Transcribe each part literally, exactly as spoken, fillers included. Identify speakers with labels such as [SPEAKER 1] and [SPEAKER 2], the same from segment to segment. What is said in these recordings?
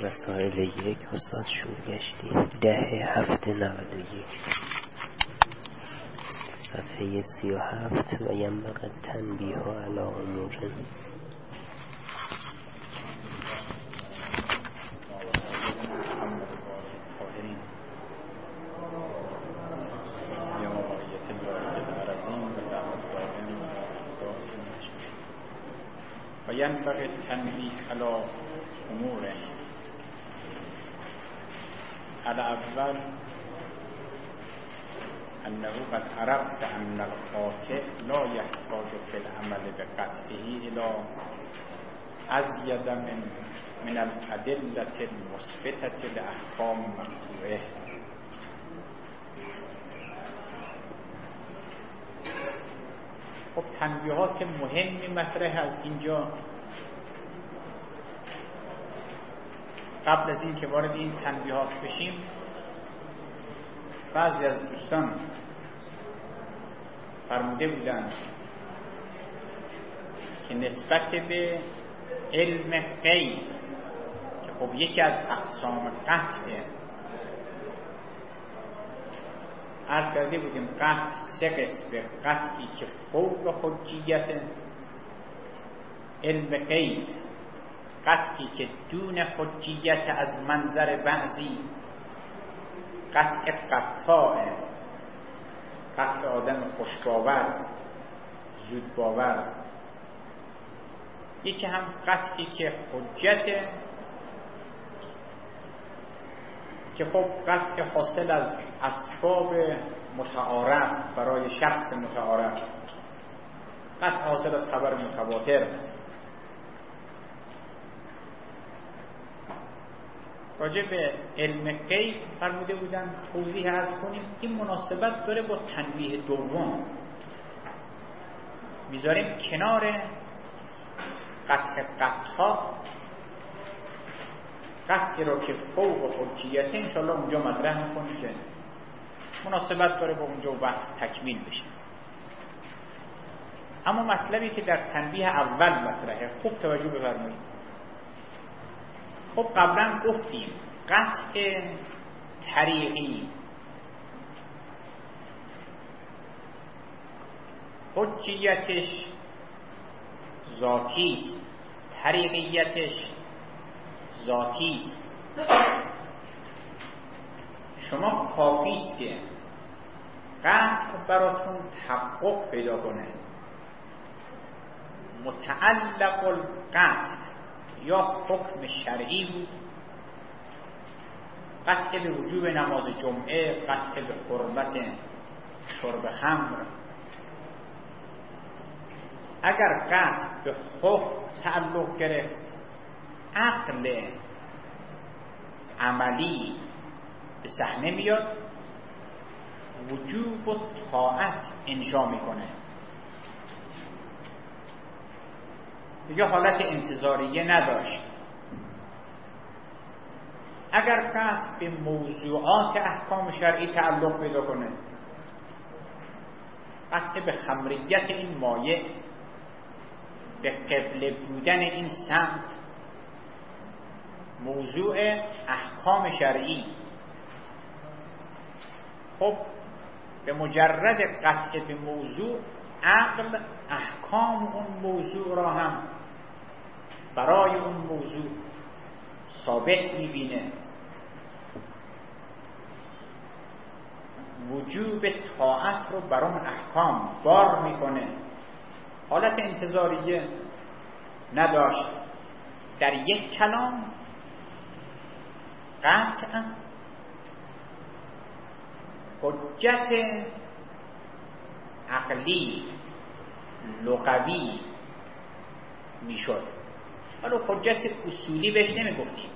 [SPEAKER 1] مسائل یک استاد شروع گشتیم. ده هفته نود و یک صفحه سی و هفت و ینبغی التنبیه علی امور.
[SPEAKER 2] و ینبغی التنبیه علی امور. الاول انه قد عرفت ان القاطع لا يحتاج في العمل بقطعه الى ازید من من الادله المثبته لاحکام مقطوعه. خب تنبیهات مهمی مطرح از اینجا. قبل از این که وارد این تنبیهات بشیم، بعضی از دوستان فرموده بودند که نسبت به علم غیب که خب یکی از اقسام قطعه، عرض کرده بودیم قطع سه قسمه: قطعی که فوق حجیت، علم غیب قطعی که دون حجیت از منظر بعضی، قطع قطاع، قطع آدم خوشباور زود باور. یکی هم قطعی که حجت، که خب قطع حاصل از اسباب متعارف برای شخص متعارف، قطع حاصل از خبر متواتر است. راجع به علم غیب فرموده بودن توضیح عرض کنیم. این مناسبت داره با تنبیه دوم، میذاریم کنار قطع قطعا قطعی رو که فوق حجیت انشاءالله اونجا مطرح میکنیم که مناسبت داره با اونجا و بحث تکمیل بشه. اما مطلبی که در تنبیه اول مطرحه خوب توجه بفرمایید. خب قبلا گفتیم قطع طریقی حجیتش ذاتی است، طریقیتش ذاتی است. شما کافی است که قطع براتون تحقق پیدا کنه. متعلق القطع یا حکم شرعی بود، قطع به وجوب نماز جمعه، قطع به حرمت شرب خمر. اگر قطع به حکم تعلق گرفت، عقل عملی به صحنه میاد، وجوب و طاعت انشا میکنه. دیگه حالت انتظاریه نداشت. اگر قطع به موضوعات احکام شرعی تعلق پیدا کنه، قطع به خمریت این مایع، به قبله بودن این سمت، موضوع احکام شرعی، خب به مجرد قطع به موضوع، عقل احکام اون موضوع را هم برای اون موضوع ثابت میبینه. وجوب طاعت رو بر اون احکام بار میکنه. حالت انتظاریه نداشت. در یک کلام قطع حجت عقلی لغوی میشد. حالا حجت اصولی بهش نمیگفتیم.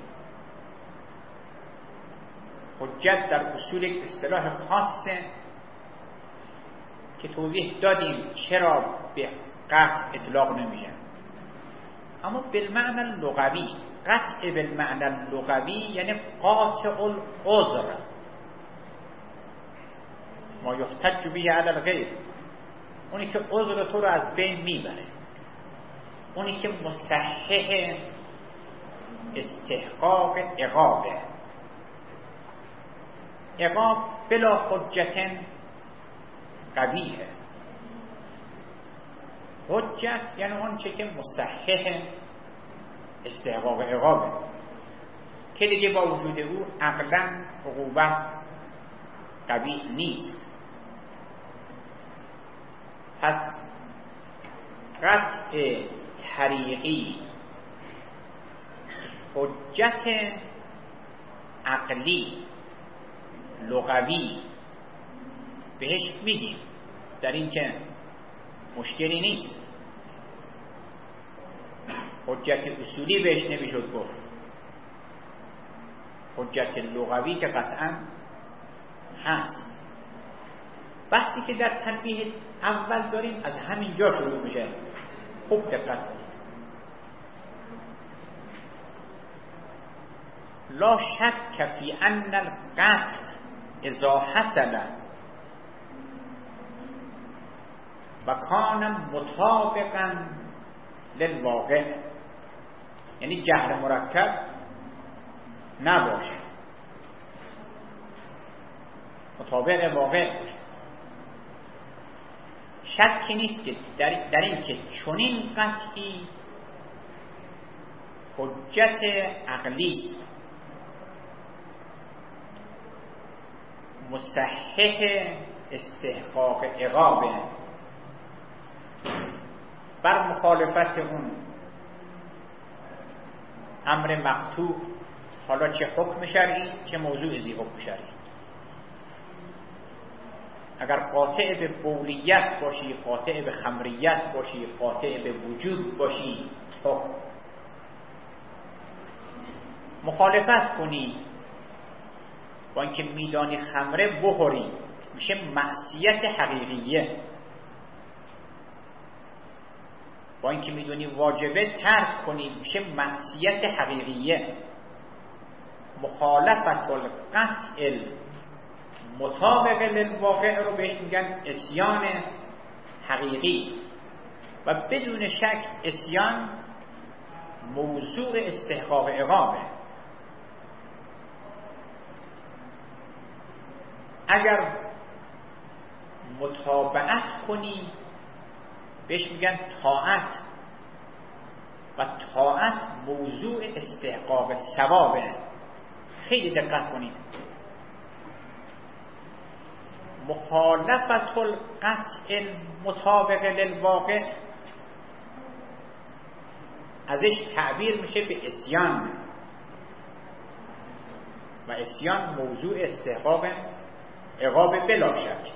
[SPEAKER 2] حجت در اصول یک اصطلاح خاصه که توضیح دادیم چرا به قطع اطلاق نمیشه. اما بالمعنی لغوی، قطع بالمعنی لغوی یعنی قاطع العذر، ما یحتج به علی الغیر، اونی که عذر تو رو از بین میبره، اونی که مصحح استحقاق عقابه. عقاب بلا حجت قبیحه. حجت یعنی اون چه که مصحح استحقاق عقابه که دیگه با وجود او عقلا عقوبت قبیح نیست. پس قطع طریقی حجت عقلی لغوی بهش میگیم، در این که مشکلی نیست. حجت اصولی بهش نمیشد گفت، حجت لغوی که قطعا هست. بحثی که در تنبیه اول داریم از همین جا شروع میشه. خوب دقت کنید. لا شک فی ان القطع اذا حصل و کان مطابقا للواقع، یعنی جهل مرکب نباشه، مطابق واقع باشه. شکی نیست که در, در این که چنین قطعی حجت عقلی است مصحح استحقاق عقابه بر مخالفت اون امر مقطوع، حالا چه حکم شرعی است چه موضوع زی حکم شرعی. اگر قاطع به بولیت باشی، قاطع به خمریت باشی، قاطع به وجود باشی، حکم مخالفت کنی با اینکه میدانی خمره بخوری، میشه معصیت حقیقیه. با اینکه میدونی واجبه ترک کنی، میشه معصیت حقیقیه. مخالفت القطع مطابق للواقع رو بهش میگن عصیان حقیقی و بدون شک عصیان موضوع استحقاق عقابه. اگر متابعت کنی بهش میگن طاعت و طاعت موضوع استحقاق ثوابه. خیلی دقت کنید. مخالفت القطع مطابق للواقع ازش تعبیر میشه به عصیان و عصیان موضوع استحقاق عقاب بلا شک.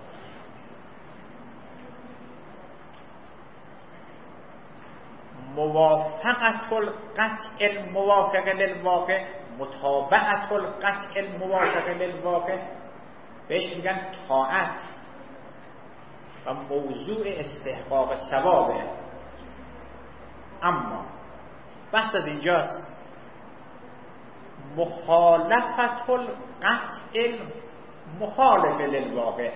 [SPEAKER 2] موافقت القطع الموافق للواقع، متابعت القطع الموافق للواقع بهش میگن طاعت و موضوع استحقاق ثوابه. اما بحث از اینجاست مخالفت القطع مخالف للواقع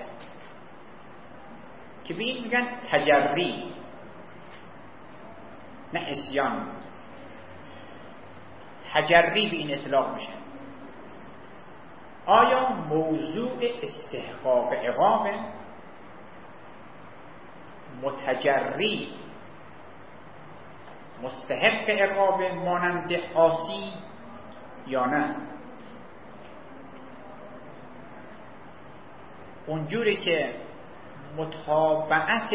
[SPEAKER 2] که به این میگن تجری نه عصیان. تجری به این اطلاق میشه. آیا موضوع استحقاق عقاب متجری مستحق عقاب مانند عاصی یا نه؟ اونجوری که متابعت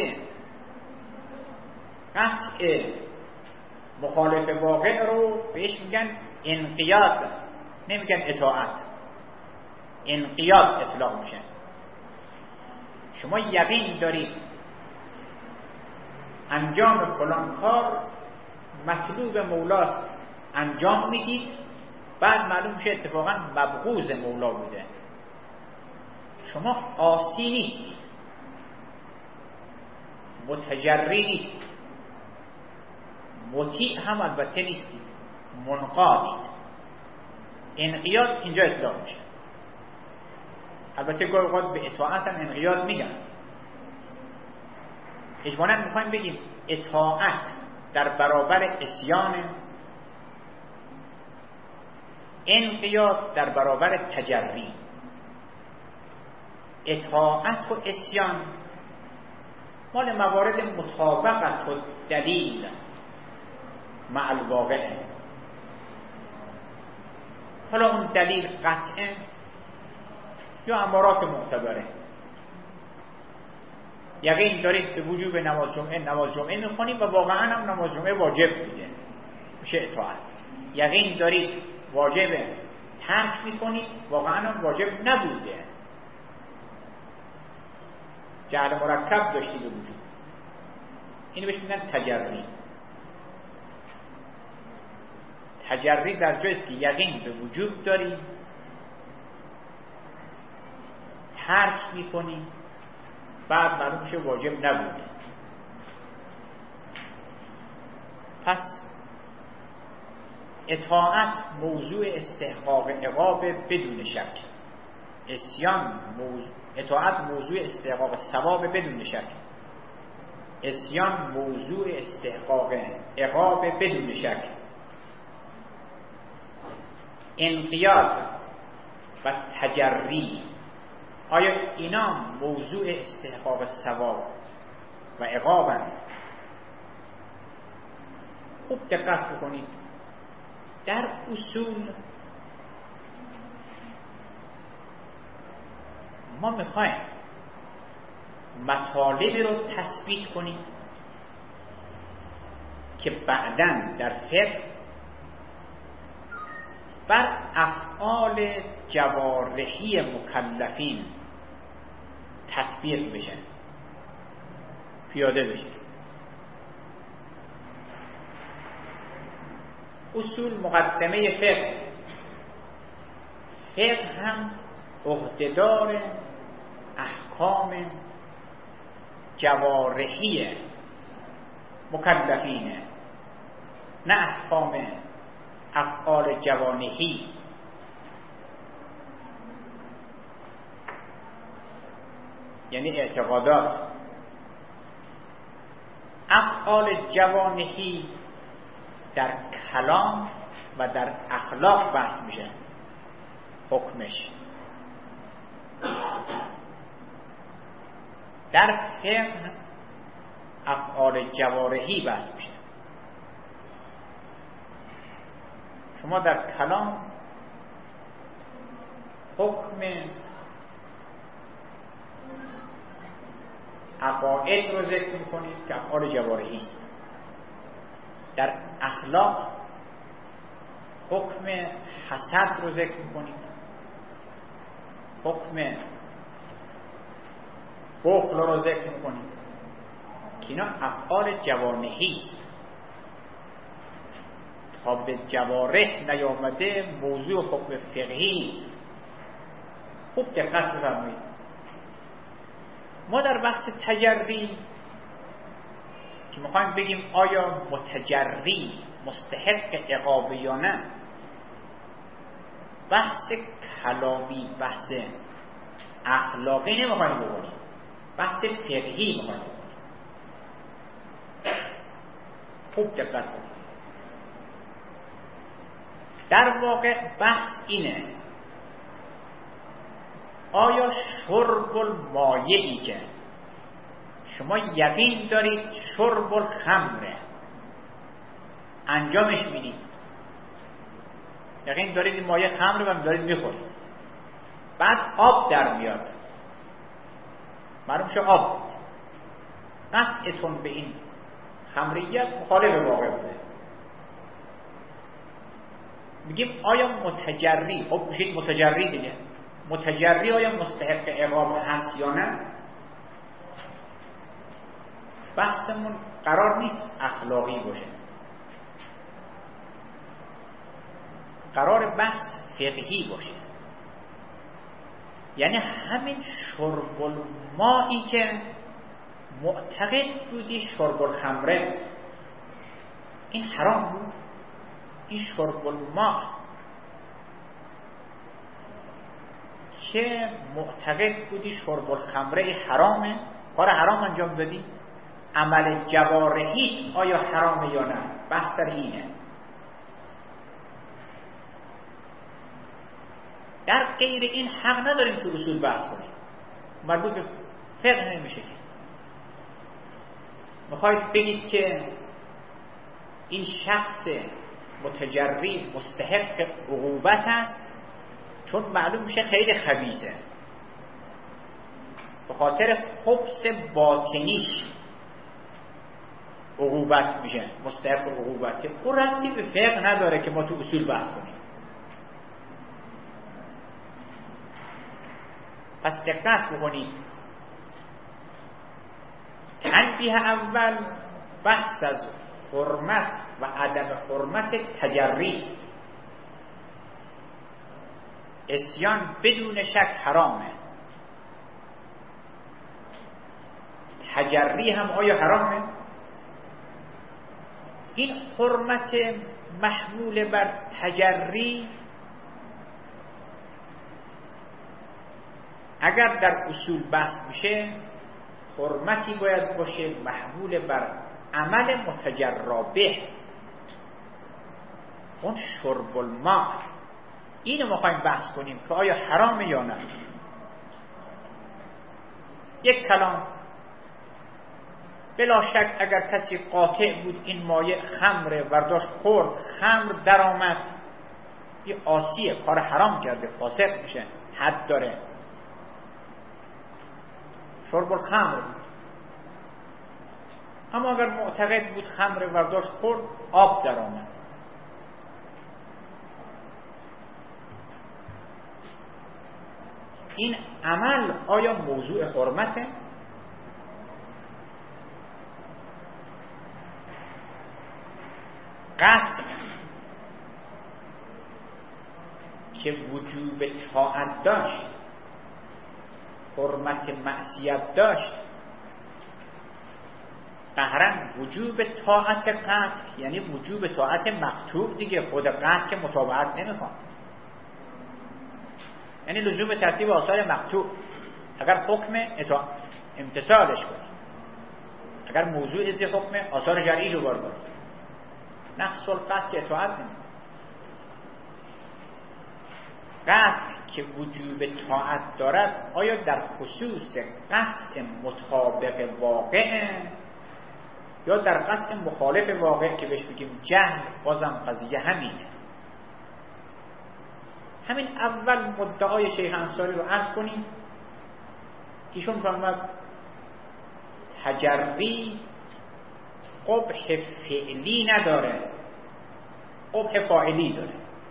[SPEAKER 2] قطع مخالف واقع رو بهش میگن انقیاد، نمیگن اطاعت. انقیاد اطلاق میشه. شما یقین دارید انجام فلان کار مطلوب مولاست، انجام میدید، بعد معلوم میشه اتفاقا مبغوض مولا بوده. شما عاصی نیستید، متجری نیستید، مطیع هم البته نیستید، منقادید. انقیاد اینجا اطلاق میشه. البته گاهی اوقات به اطاعت هم انقیاد میگن. اجمالاً میخوایم بگیم اطاعت در برابر عصیان انقیاد در برابر تجری، اطاعت و عصیان مال موارد مطابقت و دلیل مع الواقع. حالا اون دلیل قطعه یا امارات معتبره. یقین دارید به وجوب نماز جمعه نماز جمعه میخونید و واقعا هم نماز جمعه واجب بوده، میشه اطاعت. یقین دارید واجبه، ترک میکنید، واقعا هم واجب نبوده، جعل مرکب داشتی به وجود. اینو بهش میگن تجری. تجری در جایست که یقین به وجود داری، ترک میکنی، بعد معلوم میشه واجب نبوده. پس اطاعت موضوع استحقاق عقاب بدون شک، عصیان موضوع اطاعت موضوع استحقاق ثواب بدون شک، عصیان موضوع استحقاق عقاب بدون شک. انقیاد و تجری آیا اینا موضوع استحقاق ثواب و عقابند؟ خوب دقت بکنید. در اصول ما میخوایم مطالبی رو تثبیت کنیم که بعداً در فقه بر افعال جوارحی مکلفین تطبیق بشن، پیاده بشن. اصول مقدمه فقه. فقه هم عهده‌دار احکام جوارحی مکلفینه، نه احکام افعال جوانحی. یعنی اعتقادات. افعال جوانحی در کلام و در اخلاق بحث میشه، حکمش. در فقه افعال جوارحی بحث میشه. شما در کلام حکم عقاید رو ذکر میکنید که افعال جوارحی است. در اخلاق حکم حسد رو ذکر میکنید، حکم بخل رو ذکر میکنید که اینا افعال جوانحی است. تا به جوارح نیامده موضوع حکم فقهی است. خوب دقت بفرمایید. ما در بحث تجری که میخوایم بگیم آیا متجری مستحق عقاب یا نه، بحث کلامی، بحث اخلاقی نمیخوایم بکنیم، بحث فقهی میخوایم بکنیم. خوب دقت کنید. در واقع بحث اینه آیا شرب المایعی که شما یقین دارید شرب الخمره انجامش میدید، یقین دارید این مایع خمره و دارید میخورید، بعد آب در میاد، معلوم شه آب، قطعتون به این خمریت مخالف واقع بوده. میگیم آیا متجری، خب میشید متجری دیگه، متجری آیا مستحق عقاب هست یا نه؟ بحثمون قرار نیست اخلاقی باشه، قرار بحث فقهی باشه. یعنی همین شرب المایی که معتقد بودی شرب الخمره این حرام بود، این شرب الماء که معتقد بودی شرب الخمره حرامه، کار حرام انجام دادی، عمل جوارحی آیا حرامه یا نه؟ بحث سر اینه. در غیر این حق نداریم تو اصول بحث کنیم، مربوط به فقه نمیشه که. میخواید بگید که این شخص متجری مستحق عقوبت است چون معلوم میشه خیلی خبیثه، به خاطر خبث باطنیش عقوبت میشه، مستحق عقوبته. اون ربطی به فقه نداره که ما تو اصول بحث کنیم. پس دقت بکنید، تنبیه اول بحث از حرمت و عدم حرمت تجری است. عصیان بدون شک حرامه، تجری هم آیا حرامه؟ این حرمت محمول بر تجری اگر در اصول بحث میشه، حرمتی باید باشه محمول بر عمل متجرا به، اون شرب الماء. اینو میخوایم بحث کنیم که آیا حرامه یا نه. یک کلام، بلا شک اگر کسی قاطع بود این مایع خمره، برداشت خورد، خمر در آمد، یه عاصیه، کار حرام کرده، فاسق میشه، حد داره. شرب الخمر بود. اما اگر معتقد بود خمره، برداشت خورد، آب در آمد، این عمل آیا موضوع حرمته؟ قطع که وجوب طاعت داشت، حرمت معصیت داشت، قهرن وجوب طاعت قطع یعنی وجوب طاعت مقطوع دیگه. خود قطع که متابعت نمیخواد، یعنی لزوم ترتیب آثار مقطوع. اگر حکم امتثالش کنی، اگر موضوع از حکم آثار جرعی رو بار کنی، نقص القطع که اطاعت نمیخواد. قطع که وجوب طاعت دارد آیا در خصوص قطع مطابق واقع یا در قطع مخالف واقع که بهش بگیم جهل؟ بازم قضیه همینه. همین اول مدعای شیخ انصاری رو عرض کنیم. ایشون فرمود تجری قبح فعلی نداره، قبح فاعلی داره.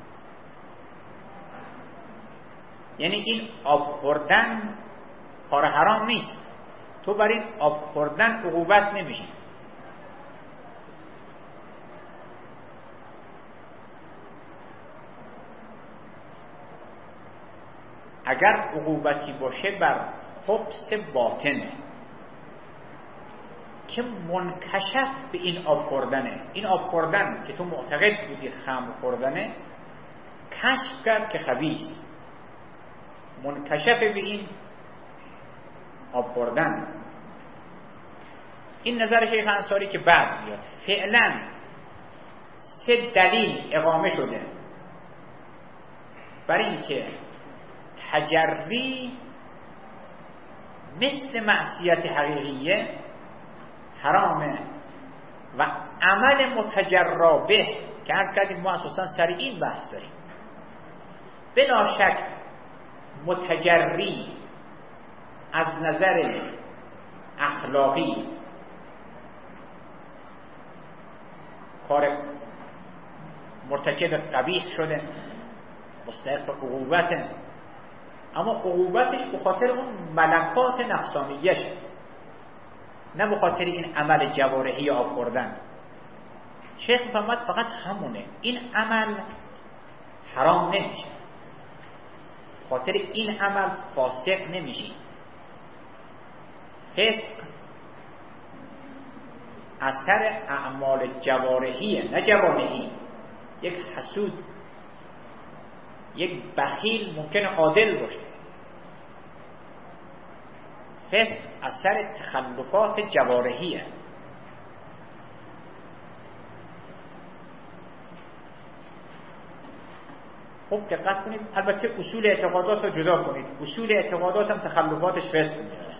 [SPEAKER 2] یعنی این آب خوردن کار حرام نیست، تو بر این آب خوردن عقوبت نمیشی. اگر عقوبتی باشه بر خبث باطنه که منکشف به این آب خوردنه. این آب خوردن که تو معتقد بودی خمر خوردنه، کشف کرد که خبیثی، منکشف به این آب خوردن. این نظر شیخ انصاری که بعد میاد. فعلا سه دلیل اقامه شده برای اینکه تجری مثل معصیت حقیقیه حرامه و عمل متجرا به که عرض کردیم ما اساسا سر این بحث داریم. بلا شک متجری از نظر اخلاقی کار مرتکب قبیح شده، مستحق عقوبته، اما عقوبتش به خاطر اون ملکات نفسانیشه، نه به خاطر این عمل جوارحی آب خوردن. شیخ محمد فقط همونه، این عمل حرام نمیشه، خاطر این عمل فاسق نمیشی. فسق اثر اعمال جوارحیه نه جوانحی. یک حسود، یک بخیل ممکنه عادل باشه. فسق اثر تخلفات جوارحیه. خب دقت کنید، البته اصول اعتقادات رو جدا کنید، اصول اعتقادات هم تخلفاتش فسق میاره،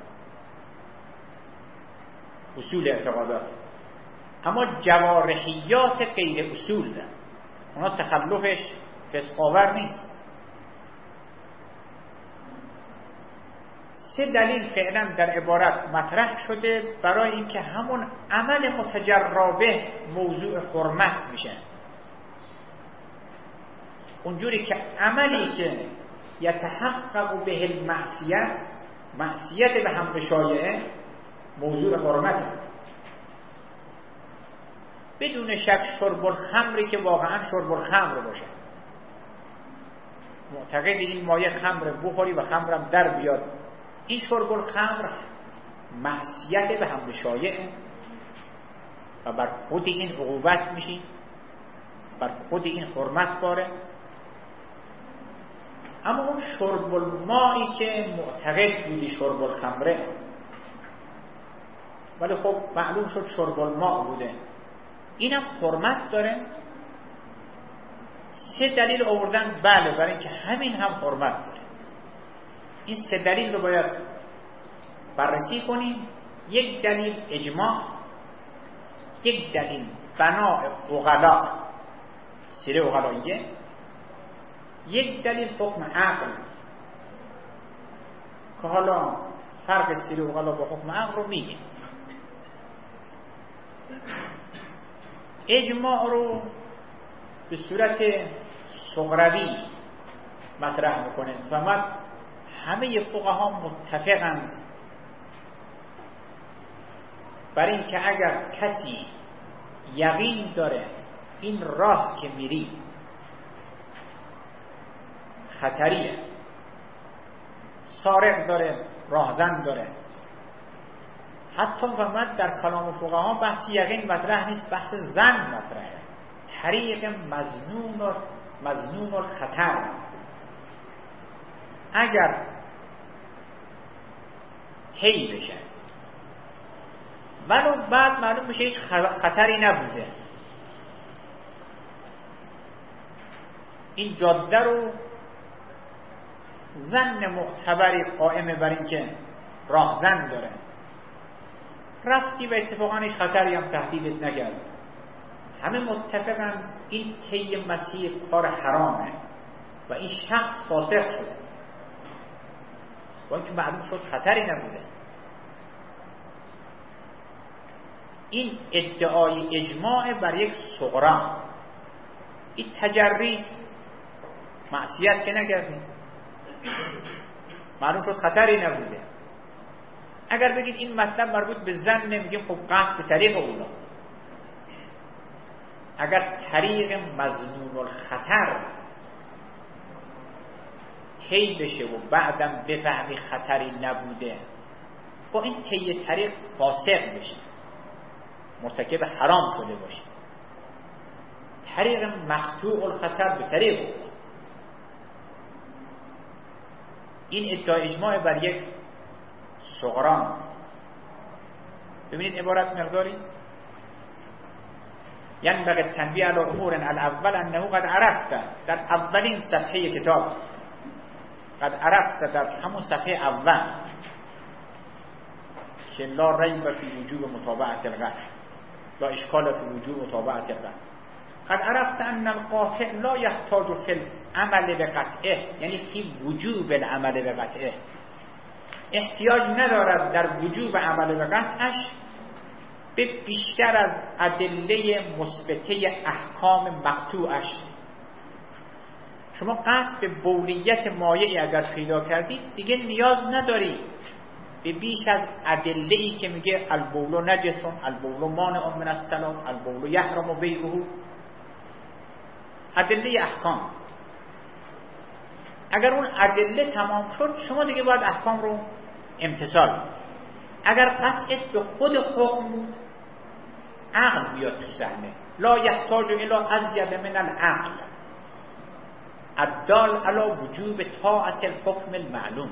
[SPEAKER 2] اصول اعتقادات، اما جوارحیات غیر اصول ده اونا تخلفش فسق آور نیست. سه دلیل فعلا در عبارت مطرح شده برای اینکه همون عمل متجربه موضوع حرمت میشه. اونجوری که عملی که یتحقق به المعصیت، معصیت به هم شایعه، موضوع حرمته. بدون شک شرب الخمری که واقعا شرب الخمر باشه، معتقد این مایه خمر بخوری و خمرم در بیاد، این شرب الخمر معصیت به هم شایعه و بر خود این عقوبت میشی، بر خود این حرمت باره. اما اون شرب المایی که معتقد بودی شرب الخمره، ولی خب معلوم شد شرب الماء بوده، اینم حرمت داره. سه دلیل آوردن بله برای اینکه همین هم حرمت داره. این سه دلیل رو باید بررسی کنیم. یک دلیل اجماع، یک دلیل بناء عقلا، سیره عقلاییه، یک دلیل حکم عقل که حالا فرق سیره عقلا با حکم عقل رو میگیم. اجماع رو به صورت صغروی مطرح میکنه. فهمت همه فقها متفقند بر این که اگر کسی یقین داره این راه که میری خطریه، سارق داره، راهزن داره، حتی فهمت در کلام فقها بحث یقین مطرح نیست، بحث زن مطرحه، طریق مظنون و مظنون الخطر. اگر طی بشه ولو بعد معلوم بشه هیچ خطری نبوده، این جاده رو زن معتبری قائمه بر این که راهزن داره، رفتی و اتفاقا هیچ خطری هم تهدیدت نکرد، همه متفقن این طی مسیر کار حرامه و این شخص فاسق شده با اینکه معلوم شد خطری نبوده. این ادعای اجماع بر یک صغرا، این تجریست، معصیت که نکردیم، معلوم شد خطری نبوده. اگر بگید این مطلب مربوط به زن، نمیگیم خب قطع به طریق اولا. اگر طریق مظنون الخطر طی بشه و بعدم بفهمی خطری نبوده، با این طی طریق فاسق بشه، مرتکب حرام شده باشه. طریق مقطوع الخطر به طریق اولا. این ادعای اجماع بر یک صغران. ببینید عبارت مقداری یعنی بقید تنبیه علی امور الاول انه قد عرفت، در اولین صفحه کتاب قد عرفت، در همون صفحه اول که لا ریب فی وجوب متابعت القطع، لا اشکال فی وجوب متابعت القطع، قد عرفت ان القاطع لا یحتاج فی العمل بقطعه، یعنی فی وجوب العمل بقطعه، احتیاج ندارد در وجوب عمل به قطعش به بیشتر از ادله مثبته احکام مقطوعش. شما قطع به بولیت مایعی اگر پیدا کردید دیگه نیاز نداری به بیش از ادله‌ای که میگه البول نجس، البول مانع من الصلاة، البول یحرم بیعه، ادله احکام. اگر اون ادله تمام شد شما دیگه باید احکام رو امتثال. اگر قطعت به خود حکم بود عقل بیاد تو صحنه، لا یحتاج الی ازید من العقل الدال علی وجوب طاعت الحکم المعلوم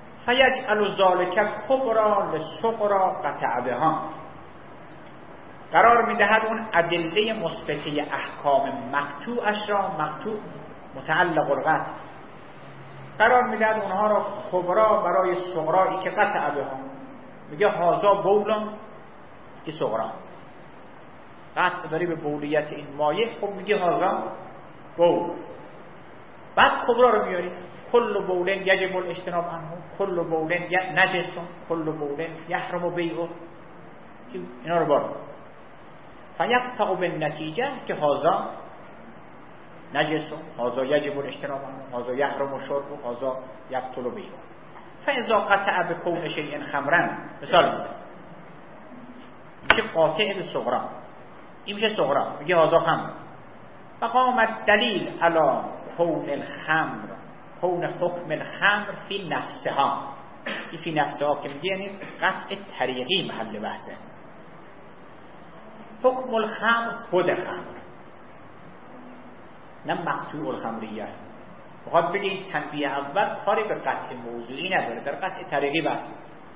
[SPEAKER 2] فیجعل ذلک کبرا لصغرا قطع بها. قرار میدهد اون ادله مثبته احکام مقطوعش را، مقطوع متعلق القطع، قرار میدهد اونها را کبرا برای صغرایی که قطع به هم. میگه هازا بولان، این صغرا قطع داری به بولیت این مایه، خب میگه هازا بول. بعد کبرا رو میاری، کل بولن یجب الاجتناب عنه، کل بولن نجس، کل بولن یحرم بیعه، اینا رو بار فیقطع بالنتیجه که هازا نجس، هازا یجب الاجتناب عنه، هازا یحرم شربه، هازا یقتل بیعه. فاذا قطع بکون شیء خمرا، مثال میزنه میشه قاطع به صغرا، این میشه صغرا، میگه هازا خمر. فقام الدلیل علی کون الخمر، کون حکم الخمر فی نفسها، این فی نفسها که میگه یعنی قطع طریقی محل بحثه. حکم الخمر خود خمر، نه مقطوع الخمریه. بخواد بگه این تنبیه اول کاری به قطع موضوعی نداره، در قطع طریقی بحث.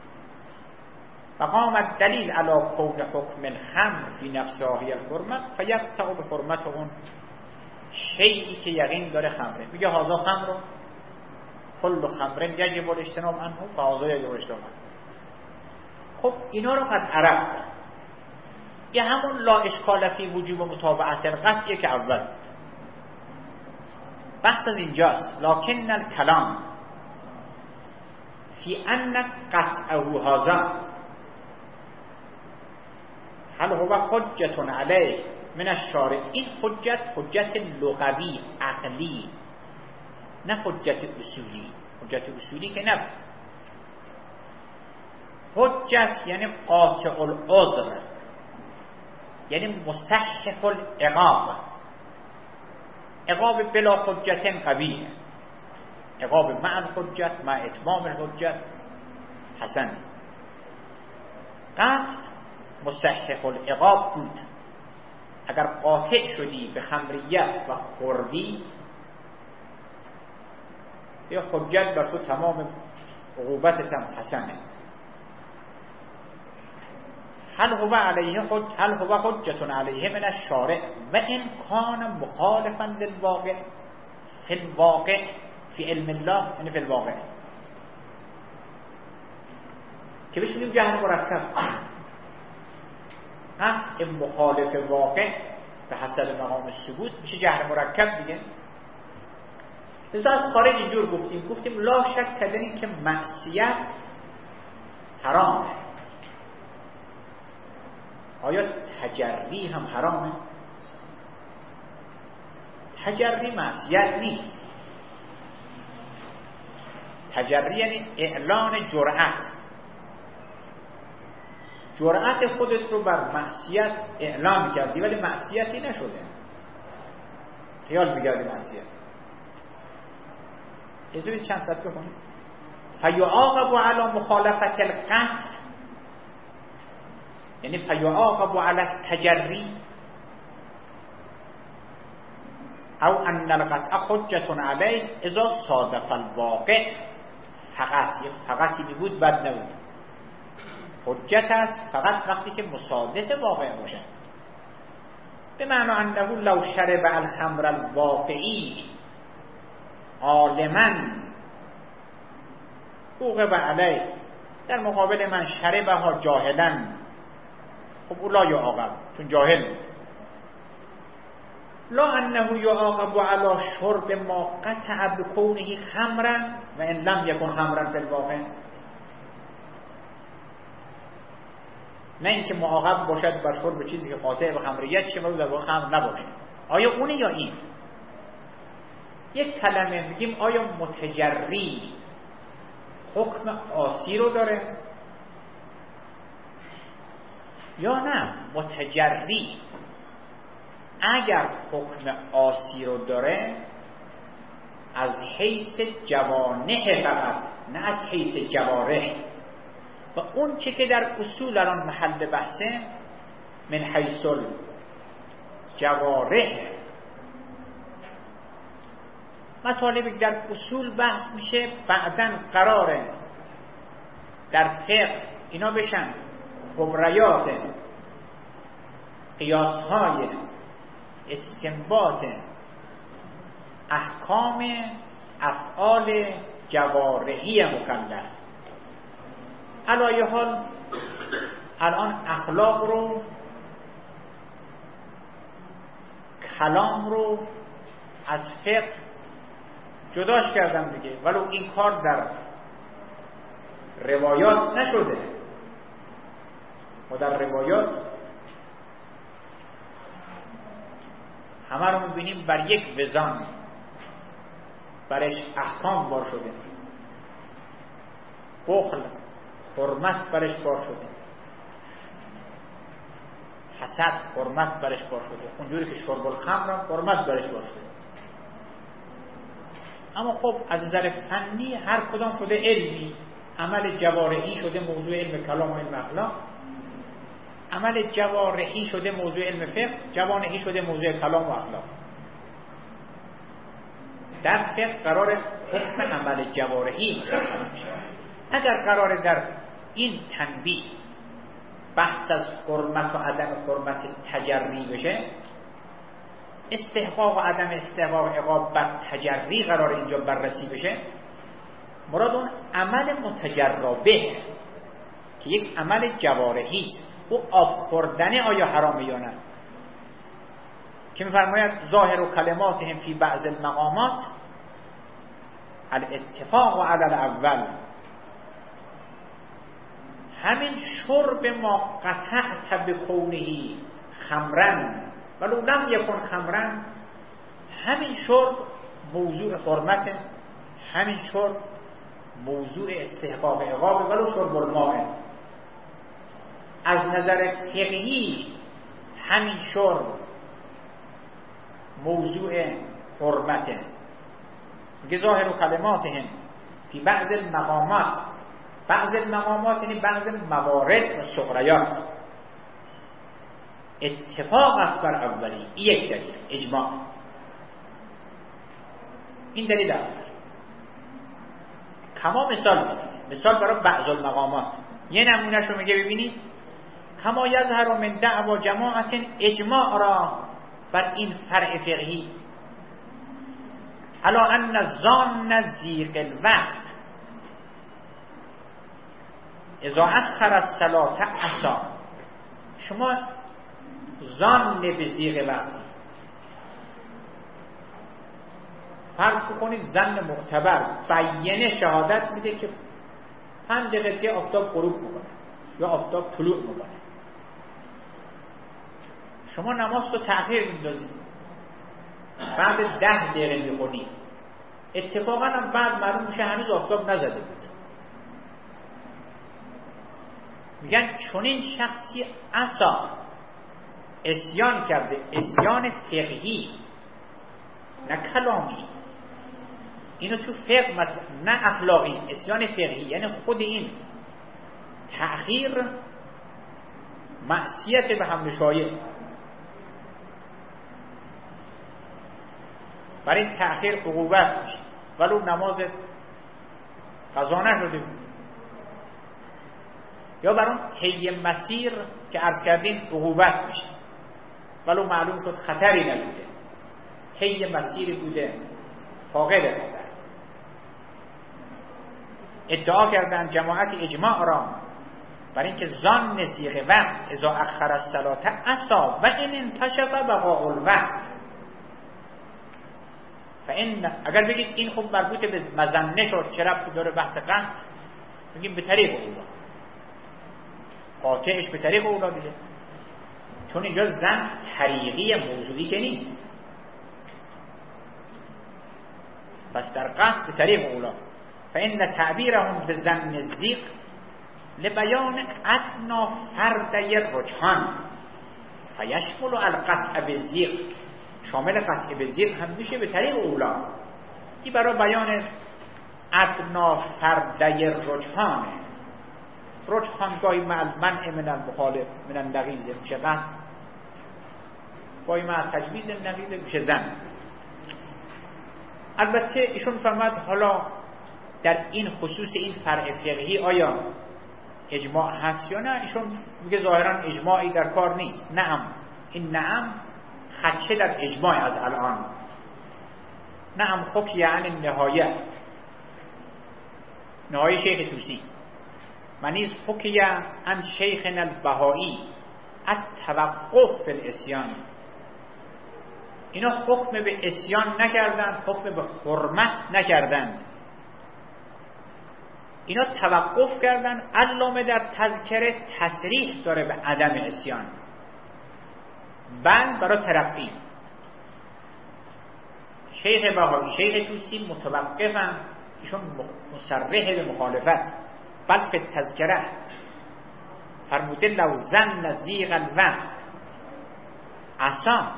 [SPEAKER 2] فقام الدلیل علی کون حکم الخمر فی نفسها هی الحرمه فیقطع بحرمت اون شیئی که یقین داره خمره. میگه هازا خمر، کل خمر یجب الاجتناب عنه فهازا یجب الاجتناب عنه. خب اینا رو قد عرفت، یه همون لا اشکال فی وجوب متابعت القطعی که اول بود. بحث از اینجاست. لکن الکلام فی ان قطعه هازا هل هو حجت علیه من الشارع، این حجت حجت لغوی عقلی، نه حجت اصولی. حجت اصولی که نبود. حجت یعنی قاطع العذر، یعنی مصحح العقاب. عقاب بلا حجت قبیح، عقاب مع الحجت مع اتمام الحجت حسن. قطع مصحح العقاب بود. اگر قاطع شدی به خمریت و خوردی، یا حجت بر تو تمام عقوبتت هم حسنه. هل هو علیه حج هل هو حجت علیه من الشارع و ان کان مخالفا للواقع فی الواقع فی علم الله، یعنی فی الواقع که بهش میگیم جهل مرکب. قطع مخالف واقع به حسب مقام ثبوت میشه جهل مرکب دیگه. لذا از خارج اینجور گفتیم گفتیم لا شک در این که معصیت حرامه. آیا تجری هم حرامه؟ تجری معصیت نیست. تجری یعنی اعلان جرأت. جرأت خودت رو بر معصیت اعلام کردی ولی معصیتی نشده. خیال می‌کردی معصیت. ازوی چند صد بخونیم. فیعاقب علی مخالفت القطع، یعنی فیعاقب علی التجری او ان القطع حجت علیه اذا صادف الواقع. فقط یه فقطی بود بد نبود. حجت است فقط وقتی که مصادف واقع باشه. به معنی انه لو شرب الخمر الواقعی عالما اوقب علیه، در مقابل من شربها جاهلا، خب اولا یعاقب چون جاهل. لا انه یعاقب علی شرب ما قطع بکونه خمرا و ان لم یکن خمرا فی الواقع. نه اینکه معاقب باشد بر شرب چیزی که قاطع به خمریت شه ولی در واقع خمر نباشه. آیا اونه یا این؟ یک کلمه میگیم آیا متجری حکم عاصی رو داره یا نه؟ متجری اگر حکم عاصی رو داره از حیث جوانح فقط، نه از حیث جوارح. و اون چه که در اصول الان محل بحثه من حیث الجوارح. مطالبی در اصول بحث میشه، بعداً قراره در فقه اینا بشن خبریات قیاس‌های استنباط احکام افعال جوارحی مکلف. علایه حال الان اخلاق رو، کلام رو از فقه جداش کردم دیگه، ولو این کار در روایات نشده. و در روایات همه رو میبینیم بر یک وزان برش احکام بار شده، بخل، حرمت برش بار شده، حسد، حرمت برش بار شده، اونجوری که شرب الخمر حرمت برش بار شده. اما خب از نظر فنی هر کدام شده علمی. عمل جوارحی شده موضوع علم کلام و علم اخلاق، عمل جوارحی شده موضوع علم فقه، جوانحی شده موضوع کلام و اخلاق. در فقه قرار حکم عمل جوارحی مشخص میشه. اگر قرار در این تنبیه بحث از حرمت و عدم حرمت تجری بشه، استحقاق و عدم استحقاق عقاب بر تجری قرار اینجا بررسی بشه، مراد اون عمل متجربه که یک عمل جوارحی است. او آب خوردن آیا حرامه یا نه؟ که می‌فرماید ظاهر و کلماتهم فی بعض المقامات الاتفاق و علی الاول. همین شرب ما قطعت بکونه خمرن ولو لم یکن خمرن، همین شرب موضوع حرمت، همین شرب موضوع استحقاق عقاب ولو شرب الماء. از نظر فقهی همین شرب موضوع حرمته. میگه ظاهر و کلماتهم فی بعض المقامات، بعض المقامات یعنی بعض موارد و سغریات اتفاق است بر اولی. یک دلیل اجماع، این دلیل اول. کما مثال میزنه، مثال برای بعض المقامات. یه نمونهش رو میگه ببینید، کما یظهر من دعوا جماعت اجماع را بر این فرع فقهی الا ان ظان ضیق الوقت اذا اخر الصلاه عصا. شما ظن به ضیق وقتی فرق کنید، ظن معتبر بیانه شهادت میده که پنج دقیقه آفتاب غروب میکنه یا آفتاب طلوع میکنه. شما نماز رو تأخیر میندازید، بعد ده دقیقه میخونید، اتفاقا هم بعد معلوم میشه هنوز آفتاب نزده بود. میگن چون این شخصی عصا عصیان کرده، عصیان فقهی نه کلامی، اینو تو فقه مطلب، نه اخلاقی، عصیان فقهی یعنی خود این تأخیر معصیت به حمل شایع. برای این تأخیر عقوبت میشه، ولو نماز قضا نشده بود. یا بر اون طی مسیر که عرض کردیم عقوبت میشه، ولو معلوم شد خطری نبوده، طی مسیری بوده فاقد خطر. ادعا کردن جماعت اجماع را بر اینکه ظن ضیق وقت اذا اخر الصلاه عصا و ان انتشف بقاء الوقت. فان اگر بگید این خوب مربوط به مظنه شد، چه ربطی داره بحث قطع؟ بگیم به طریق اولا، قاطعش به طریق اولا دیگه، چون اینجا زن طریقی موضوعی که نیست. پس در قطع به طریق اولا. فإن تعبیرهم به ظن الضیق لبیان ادنا فردی رجحان فیشمل القطع بالضیق. شامل قطع بالضیق هم میشه به طریق اولا. این برای بیان ادنا فردی رجحانه. رجحان گاهی منع من المخالف من النقیض میشه قطع، گاهی مع تجویز نقیض میشه زن. البته ایشون فرمود حالا در این خصوص این فرع فقهی آیا اجماع هست یا نه؟ ایشون میگه ظاهرا اجماعی در کار نیست. نعم این نعم خدشه در اجماع از الان. نعم حکی یعنی نهایه، نهایه شیخ توسی. منیز حکی عن شیخنا البهایی التوقف فی الاسیان. اینا حکم به اسیان نکردن، حکم به حرمت نکردن، اینا توقف کردن. علامه در تذکره تصریح داره به عدم اسیان، بل برای ترقی. شیخ بهایی، شیخ توسی متوقفن، ایشون مصرح به مخالفت. بل فی تذکره فرموده لو ظن ضیق الوقت عصا،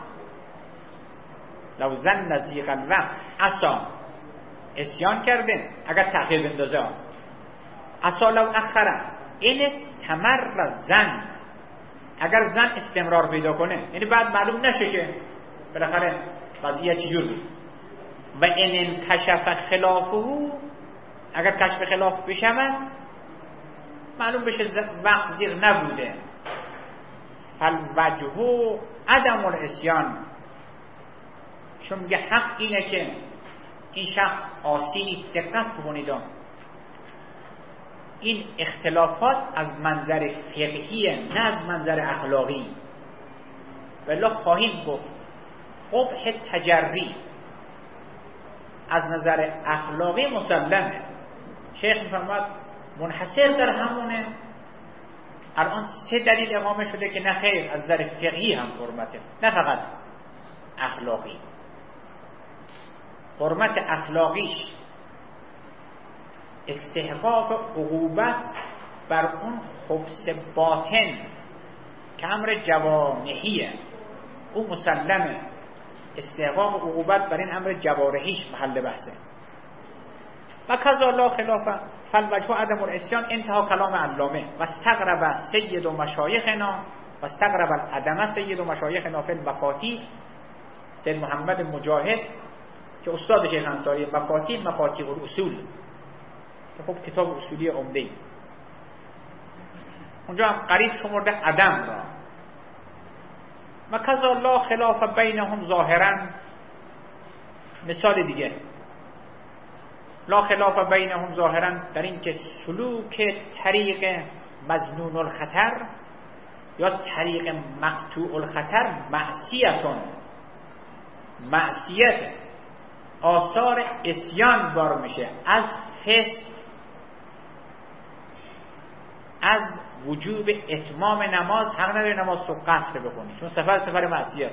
[SPEAKER 2] لو ظن ضیق الوقت عصا، اسیان کرده اگر تأخیر بندازه. عصا لو اخره این استمر زن، اگر زن استمرار پیدا کنه، یعنی بعد معلوم نشه که بالاخره وضعیت چجور بود. و این انکشف خلافه، اگر کشف خلاف بشود معلوم بشه وقت زیغ نبوده. فالوجه عدم الاسیان. چون میگه حق اینه که این شخص عاصی نیست. دقت بکنید، این اختلافات از منظر فقهی نه از منظر اخلاقی. والله خواهیم گفت قبح تجری از نظر اخلاقی مسلمه. شیخ میفرماد منحصر در همونه. الان سه دلیل اقامه شده که نه خیر، از نظر فقهی هم حرمته، نه فقط اخلاقی. حرمت اخلاقیش استحقاق عقوبت بر اون خبث باطن که امر جوانحیه، او مسلمه. استحقاق عقوبت بر این امر جوارحیش محل بحثه. و کذا لا خلاف فالوجه عدم الاسیان. انتها کلام علامه. و استغرب سید و مشایخنا و استغرب العدم سید و مشایخنا فی المفاتیح. سید محمد مجاهد که استاد شیخ انصاری، مفاتیح مفاتیح الاصول، خب کتاب اصولی عمده، اونجا هم قریب شمرده عدم را. و کذا لا خلاف بینهم ظاهرا. مثال دیگه، لا خلاف بینهم ظاهرا در این که سلوک طریق مظنون الخطر یا طریق مقطوع الخطر معصیتون، معصیت آثار اسیان بار میشه. از فسق، از وجوب اتمام نماز، حق نداری نماز رو قصر بکنی، چون سفر سفر معصیت.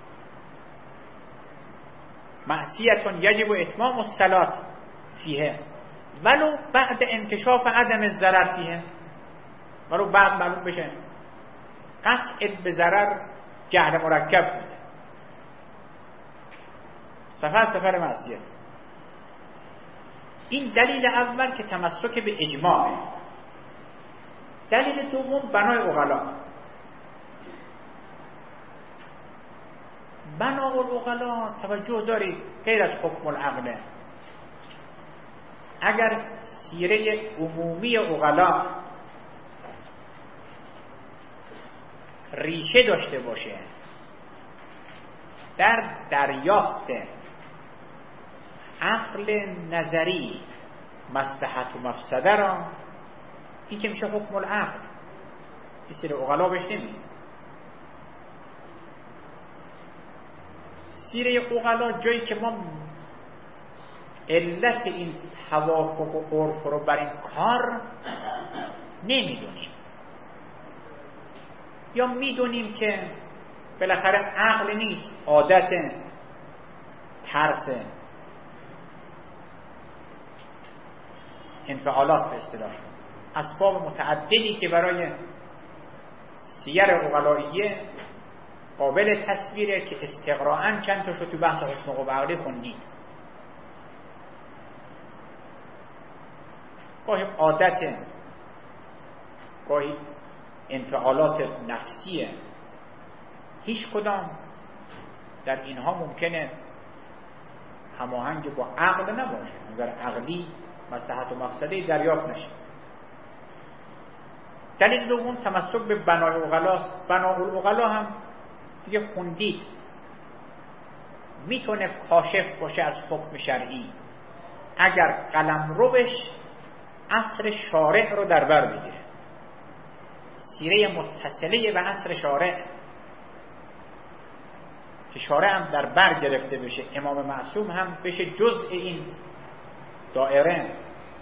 [SPEAKER 2] معصیتون یجب اتمام الصلاة فیه ولو بعد انکشاف عدم الضرر فیه، ولو بعد معلوم بشه قطع به ضرر جهل مرکب بوده. سفر سفر معصیت. این دلیل اول که تمسک به اجماعه. دلیل دوم بنای عقلا. بنای عقلا توجه دارید غیر از حکم العقله. اگر سیره عمومی عقلا ریشه داشته باشه در دریافت عقل نظری مصلحت و مفسده را، این که میشه حکم العقل. این سیره عقلا بهش نمیده. سیره عقلا جایی که ما علت این توافق و عرف رو بر این کار نمیدونیم، یا میدونیم که بالاخره عقل نیست، عادت، ترس، انفعالات به اصطلاح، اسباب متعددی که برای سیر عقلائیه قابل تصویره که استقراءً چند تا شو تو بحث حسن قوه عقلی خوندید. گاهی عادت، گاهی انفعالات نفسیه. هیچ کدام در اینها ممکنه هماهنگ با عقل نباشه، نظر عقلی مصلحت و مقصدی دریافت نشه. دلیل دوم تمسک به بنای عقلاست. بنای العقلا هم دیگه خوندید میتونه کاشف باشه از حکم شرعی اگر قلمروش عصر شارع رو در بر بگیره. سیره متصله به عصر شارع که شارع هم در بر گرفته بشه، امام معصوم هم بشه جزء این دائره.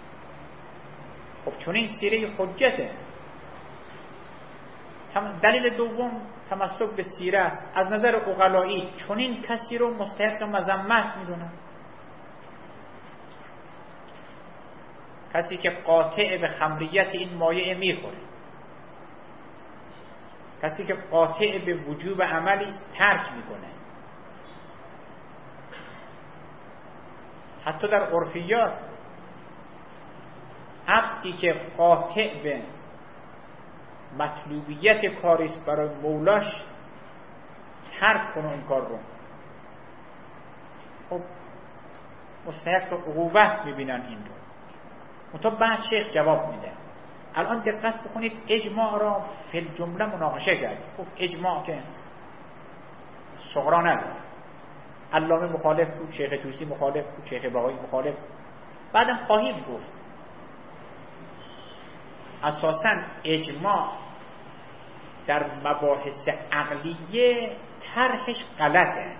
[SPEAKER 2] خب چون این سیره حجته. دلیل دوم تمسک به سیره است. از نظر عقلایی چون این کسی رو مستحق مذمت میدونن. کسی که قاطع به خمریت این مایع میخوره، کسی که قاطع به وجوب عملی ترک میکنه. حتی در عرفیات عبدی که قاطع به مطلوبیت کاریست برای مولاش ترک کنه این کار رو، خب مستحق عقوبت میبینن این رو. منتها بعد شیخ جواب میده. الان دقت بکنید اجماع را فی الجمله مناقشه کرد. خب اجماع که صغرا نداره. علامه مخالف بود، شیخ توسی مخالف بود، شیخ بهایی مخالف. بعدم خواهیم گفت اساساً اجماع در مباحث عقلیه طرحش غلطه.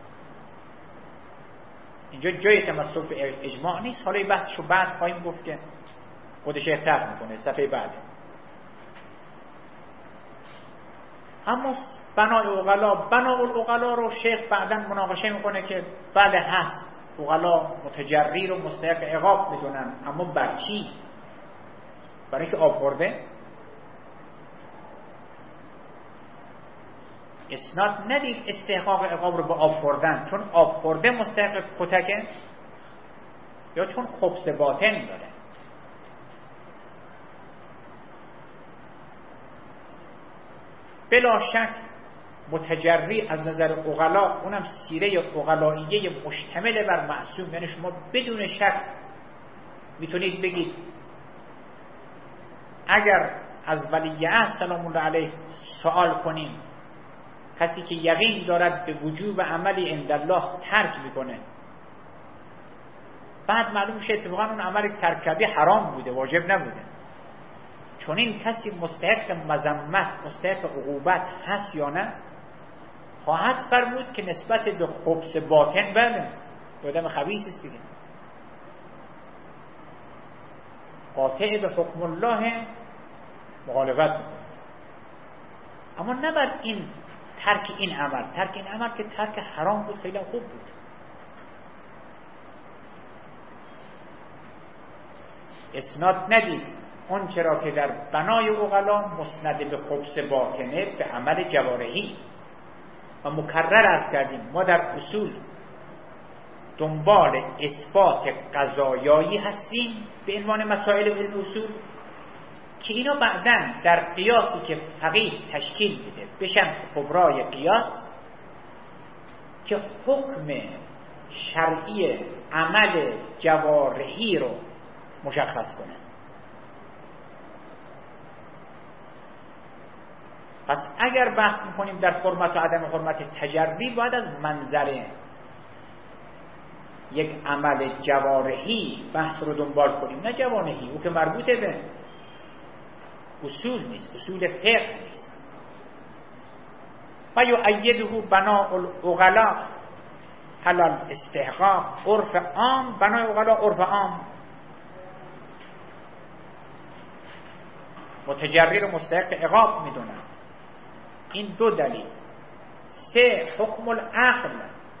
[SPEAKER 2] اینجا جای تمسک به اجماع نیست. حالا این بحثشو بعد خواهیم گفت که خود شیخ طرح میکنه صفحه بعد. اما بنای عقلا، بنای العقلا رو شیخ بعداً مناقشه میکنه که بله هست، عقلا متجری رو مستحق عقاب میدونن، اما بر چی؟ برای اینکه آب خورده؟ اسناد ندید استحقاق عقاب رو به آب خوردن، چون آب خورده مستحق کتکه یا چون خبث باطن داره. بلا شک متجری از نظر عقلا، اونم سیره عقلائیه مشتمل بر معصوم، یعنی شما بدون شک میتونید بگید اگر از ولیعهد سلام الله علیه سوال کنیم، کسی که یقین دارد به وجوب عملی عندالله ترک میکنه، بعد معلوم شه اتفاقا اون عمل ترکبی حرام بوده، واجب نبوده، چون این کسی مستحق مذمت، مستحق عقوبت هست یا نه؟ خواهد فرمود که نسبت به خبث باطن بله، آدم خبیث است دیگه، قاطع به حکم الله مخالفت میکنه. اما نه بر این ترک این عمل، ترک این عمل که ترک حرام بود، خیلی خوب بود. اسناد ندید اون چرا که در بنای عقلا مسند به خبث باطنه به عمل جوارحی و مکرر عرض کردیم ما در اصول دنبال اثبات قضایایی هستیم به عنوان مسائل علم اصول که اینا بعداً در قیاسی که فقیه تشکیل میده بشن کبرای قیاس که حکم شرعی عمل جوارحی رو مشخص کنه. پس اگر بحث میکنیم در حرمت و عدم حرمت تجری، باید از منظر یک عمل جوارحی بحث رو دنبال کنیم، نه جوانحی، او که مربوطه به اصول نیست، اصول فقه نیست. و یؤیده بناء العقلاء علی الاستحقاق عرف عام، بنای عقلا عرف عام، متجری رو مستحق عقاب میدونن. این دو دلیل. سه، حکم العقل.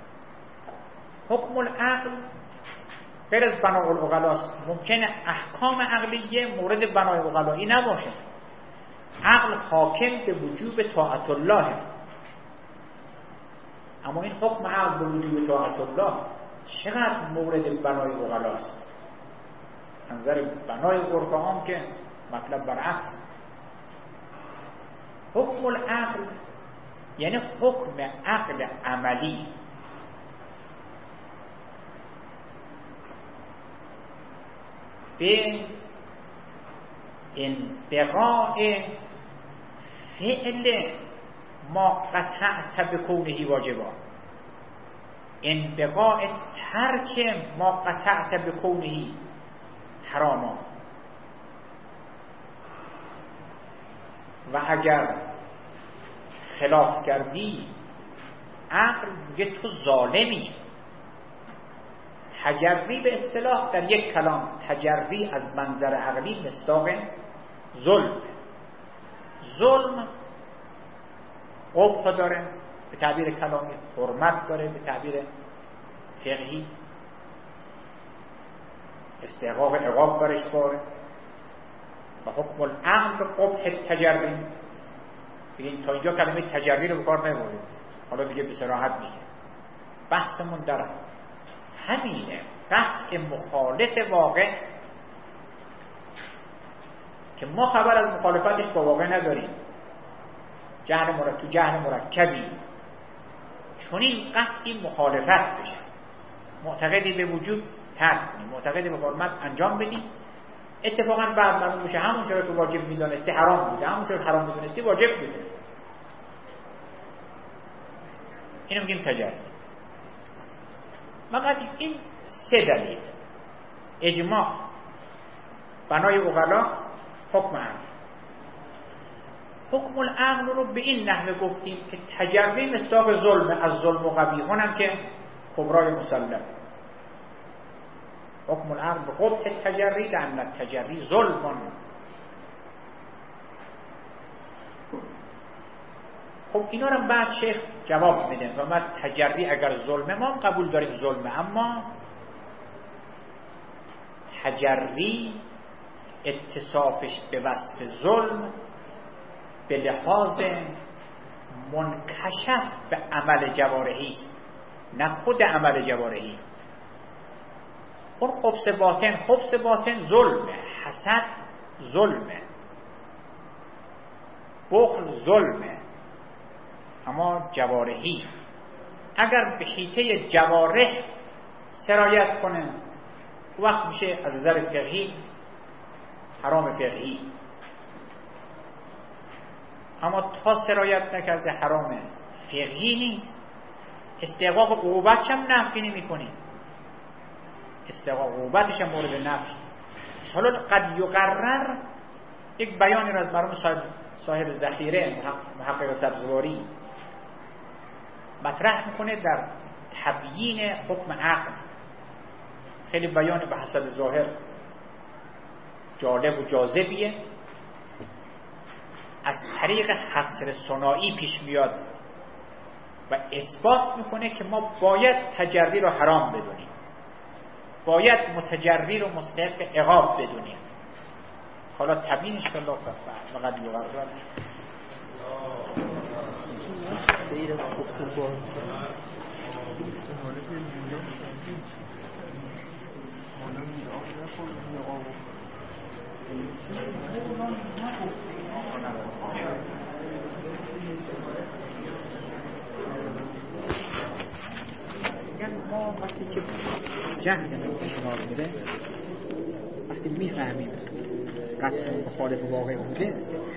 [SPEAKER 2] حکم العقل غیر از بنای العقلاست. ممکنه احکام عقلیه مورد بنای العقلایی نباشه. عقل حاکم به وجوب طاعت الله، اما این حکم عقل به وجوب طاعت الله چقدر مورد بنای العقلاست؟ نظر بنای عرف عام که مطلب برعکس. حکم العقل یعنی حکم عقل عملی. به انتقاء فعل ما قطعت بکونهی واجبا، انبقاء ترک ما قطعت بکونهی حراما. و اگر خلاف کردی عقل میگه تو ظالمی. تجری به اصطلاح در یک کلام، تجری از منظر عقلی مصداق ظلم. ظلم قبح داره به تعبیر کلامی، حرمت داره به تعبیر فقهی، استحقاق عقاب برش باره. و حکم العقل به قبح تجری. بگیم تا اینجا کلمه تجری رو به کار نبریم، حالا دیگه به صراحت میگه. بحثمون در همینه، قطع مخالف واقع که ما خبر از مخالفتش با واقع نداریم. جهل مرکب تو جهل مرکبی چون این قطعی مخالفت بشه، معتقدی به وجود ترک کنیم، معتقدی به حرمت انجام بدیم، اتفاقا بعد معلوم میشه همون چرا که واجب میدونستی حرام بوده، همون چرا حرام میدونستی واجب بوده. اینو میگیم تجری. فقط این سه دلیل، اجماع، بنای عقلا، حکم عقل. حکم العقل رو به این نحوه گفتیم که تجری مصداق ظلم، از ظلم و قبیحون هم که کبرای مسلم. حکم العقل به قبح تجری، لأن التجری ظلم. خب اینا رو بعد شیخ جواب میدن و ما تجری اگر ظلمه ما هم قبول داریم ظلمه، اما تجری اتصافش به وصف ظلم به لحاظ منکشف به عمل جوارحی است، نه خود عمل جوارحی. اون خبث باطن، خبث باطن ظلمه، حسد ظلمه، بخل ظلمه، اما جوارحی اگر به حیطه جوارح سرایت کنه وقت میشه از نظر فقهی حرام فقهی، اما تا سرایت نکرده حرام فقهی نیست. استحقاق عقوبتش هم نفی نمی کنیم، استحقاق عقوبتش هم مورد نفی. حالا قد یقرر یک بیانی را از مرحوم صاحب, صاحب ذخیره محقق سبزواری مطرح میکنه در تبیین حکم عقل. خیلی بیان به حسب ظاهر جالب و جاذبیه، از طریق حصر ثنایی پیش میاد و اثبات میکنه که ما باید تجری رو حرام بدونیم، باید متجری رو مستحق عقاب بدونیم. حالا تبیینش که الله فقط یقرر
[SPEAKER 1] غیر از خصوصات
[SPEAKER 2] ما وقتی که جهل شمار میده، وقتی میفهمیم قطع مخالف واقع بوده،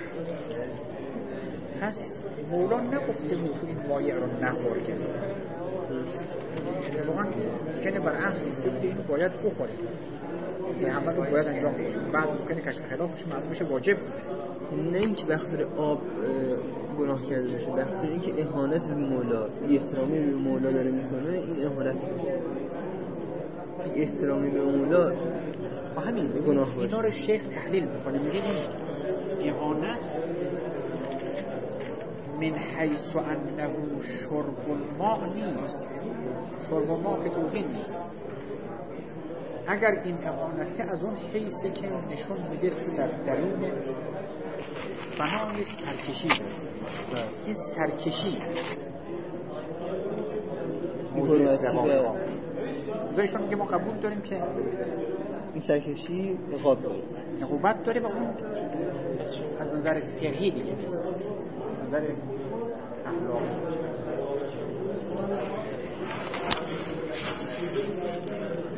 [SPEAKER 2] پس مولا نگفته موضوع این مایع رو نخور کرد، اتفاقا ممکنه برعکس گفته بوده اینو باید بخوره، این عمل رو باید انجام بشه، بعد ممکنه کشف خلافش معلوم بشه واجب بوده.
[SPEAKER 1] نه اینکه بخاطر آب گناه کرده باشه، بخاطر اینکه اهانت به مولا، احترامی به مولا داره میکنه، این اهانت احترامی به مولا
[SPEAKER 2] با همین
[SPEAKER 1] گناه باشه.
[SPEAKER 2] اینا رو شیخ تحلیل میکنه، میگه این اهانت من حیث انه شرب الماء نیست، شرب الماء که توهین نیست. اگر این اهانته از اون حیثی که نشون میده تو در درون بنای سرکشی داره، این سرکشی موضوع استقامت بذارشون میگه ما قبول داریم که
[SPEAKER 1] این سرکشی عقاب داره،
[SPEAKER 2] عقوبت داره و اون از نظر فقهی دیگه نیست، از نظر اخلاقی.